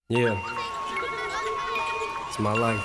Yeah, it's my life.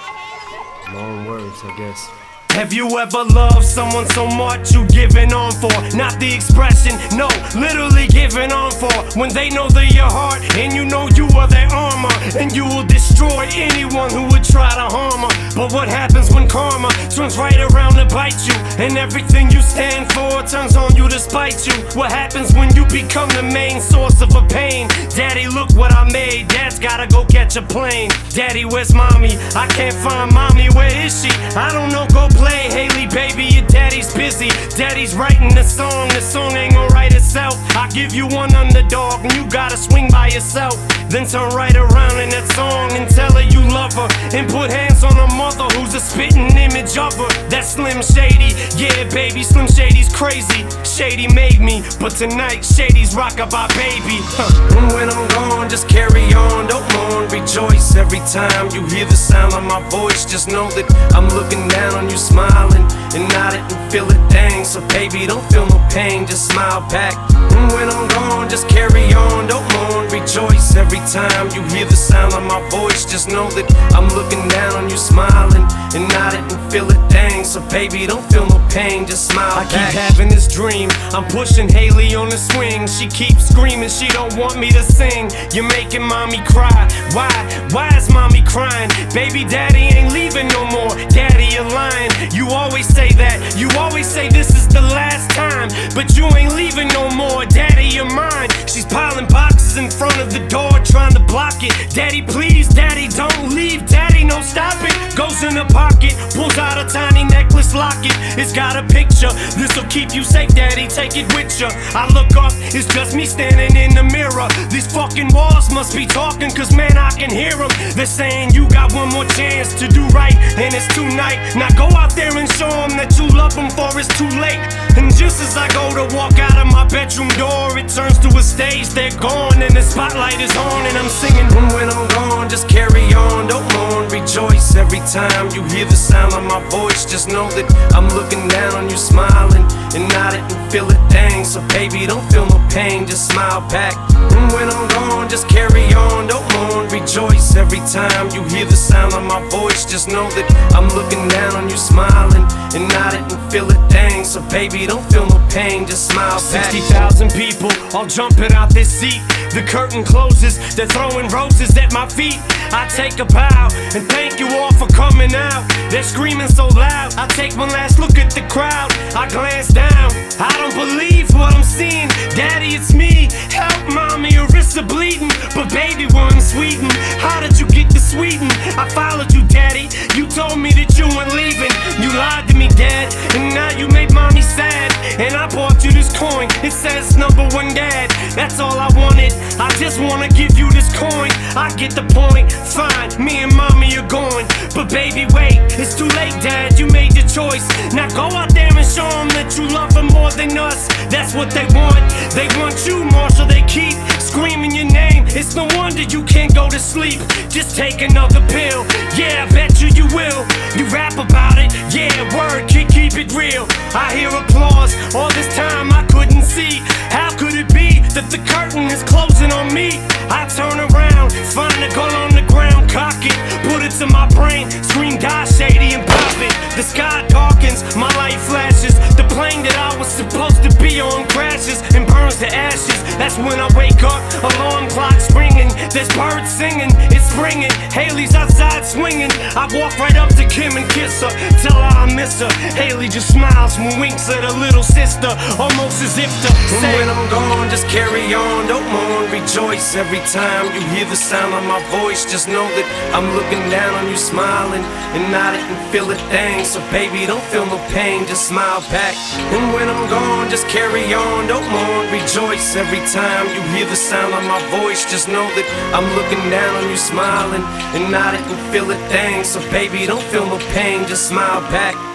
My own words, I guess. Have you ever loved someone so much you giving on for? Not the expression, no, literally giving on for. When they know they're your heart and you know you are their armor, and you will destroy anyone who would try to harm her. But what happens when karma turns right around to bite you, and everything you stand for turns on you to spite you? What happens when you become the main source of a pain? Daddy, look what I made. Dad's gotta go catch a plane. Daddy, where's mommy? I can't find mommy, where is she? I don't know, go play. Haley, baby, your daddy's busy. Daddy's writing the song ain't gonna write itself. I give you one underdog and you gotta swing by yourself. Then turn right around in that song and tell her you love her, and put hands on her mother who's a spitting image of her. That's Slim Shady, yeah baby, Slim Shady's crazy. Shady made me, but tonight Shady's rockabye baby. And when I'm gone, just carry on, don't mourn, rejoice. Every time you hear the sound of my voice, just know that I'm looking down on you, smiling and nodding and feel it, dang. So baby, don't feel no pain, just smile back. And when I'm gone, just carry on, don't mourn, rejoice. Every time you hear the sound of my voice, just know that I'm looking down on you, smiling and nodding and feel it, dang. So baby, don't feel no pain, just smile back. I keep having this dream, I'm pushing Haley on the swing. She keeps screaming, she don't want me to sing. You're making mommy cry, why is mommy crying? Baby, daddy ain't leaving no more, daddy, you're lying. You always say that, you always say this is the last time, but you ain't leaving no more, daddy, you're mine. She's piling boxes in front of the door, trying to block it. Daddy, please, daddy, don't leave, daddy, no, stop it. Goes in her pocket, pulls out a tiny necklace locket. It's got a picture, this'll keep you safe, daddy, take it with ya. I look up, it's just me standing in the mirror. These fucking walls must be talking, cause man, I can hear them. They're saying you got one more chance to do right, and it's tonight. Now go out there and show them that you love them, for it's too late. And just as I go to walk out of my bedroom door, it turns to a stage, they're gone, and the spotlight is on, and I'm singing. And when I'm gone, just carry on, don't mourn, rejoice. Every time you hear the sound of my voice, just know that I'm looking down on you, smiling and nodding and feel it, dang. So baby, don't feel no pain, just smile back. And when I'm gone, just carry on, don't mourn, rejoice. Every time you hear the sound of my voice, just know that I'm looking down on you, smiling and nodding and feel it, dang. So baby, don't feel no pain, just smile back. 60,000 people all jumping out this seat. The curtain closes, they're throwing roses at my feet. I take a bow and thank you all for coming out. They're screaming so loud, I take one last look at the crowd. I glance down, I don't believe what I'm seeing. Daddy, it's me, help mommy, her wrists are bleeding. But baby, we're in Sweden, how did you get to Sweden? I followed you, daddy, you told me that you weren't leaving. You lied to me, dad, and now you made mommy sad. And I bought you this coin, it says #1 dad. That's all I wanted, I just wanna give you this coin. I get the point, fine, me and mommy are going. But baby, wait, it's too late, dad, you made your choice. Now go out there and show them that you love them more than us. That's what they want you, Marshall, they keep screaming your name. It's no wonder you can't go to sleep, just take another pill. Yeah, I bet you will, you rap about it, yeah, word, keep it real. I hear applause, all this time I couldn't see. How could it be that the curtain is closing on me? I turn around, find a gun on the ground, cock it, put it to my brain, scream die Shady and pop it. The sky darkens, my light flashes, the plane that I was supposed to be on crashes and burns to ashes. That's when I wake up, alarm clock's ringing, there's birds singing, it's springing, Haley's outside swinging. I walk right up to Kim and kiss her, tell her I miss her. Haley just smiles and winks at her little sister, almost as if to say, and when I'm gone, just carry on, don't mourn, rejoice. Every time you hear the sound of my voice, just know that I'm looking down on you, smiling and nodding and feel it, dang. So baby, don't feel no pain, just smile back. And when I'm gone, just carry on, don't mourn, rejoice. Every time you hear the sound of my voice, just know that I'm looking down on you, smiling and nodding and feel it, dang. So baby, don't feel no pain, just smile back.